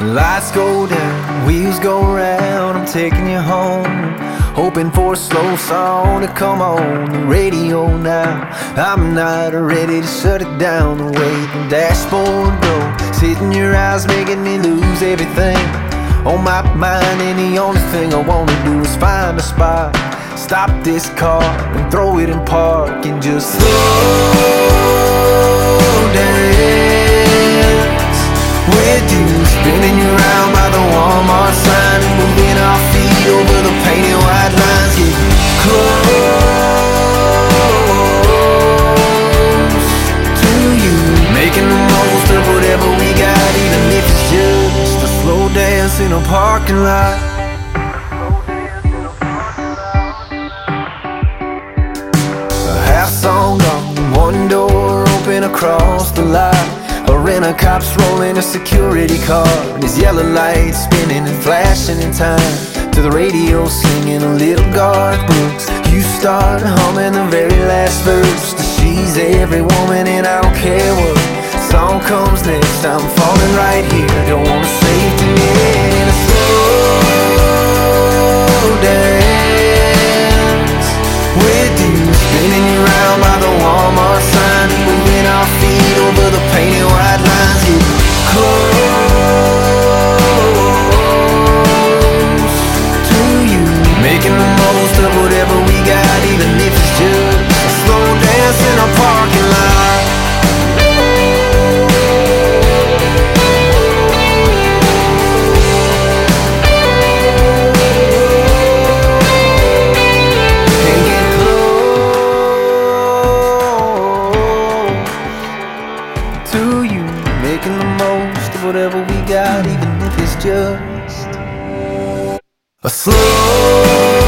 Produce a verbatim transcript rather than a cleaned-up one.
Lights go down, wheels go round, I'm taking you home, hoping for a slow song to come on the radio now. I'm not ready to shut it down, the way the dashboard goes, hitting your eyes, making me lose everything on my mind. And the only thing I wanna do is find a spot, stop this car and throw it in park and just slow dance with you, spinning you around by the Walmart sign and moving our feet over the painted white lines. Get close to you, making the most of whatever we got, even if it's just a slow dance in a parking lot. Half song gone, one door open across the lot. A rent-a-cop's rolling a security car, and his yellow lights spinning and flashing in time to the radio singing a little Garth Brooks. You start humming the very last verse to She's Every Woman, and I don't care what song comes next, I'm falling right here. I don't wanna save to in a slow dance with you, spinning you around by the Walmart sign and moving our feet over the painted white lines. Get close to you, making the most of whatever we got, even if it's just a slow dance in a parking lot. Making the most of whatever we got, even if it's just a slow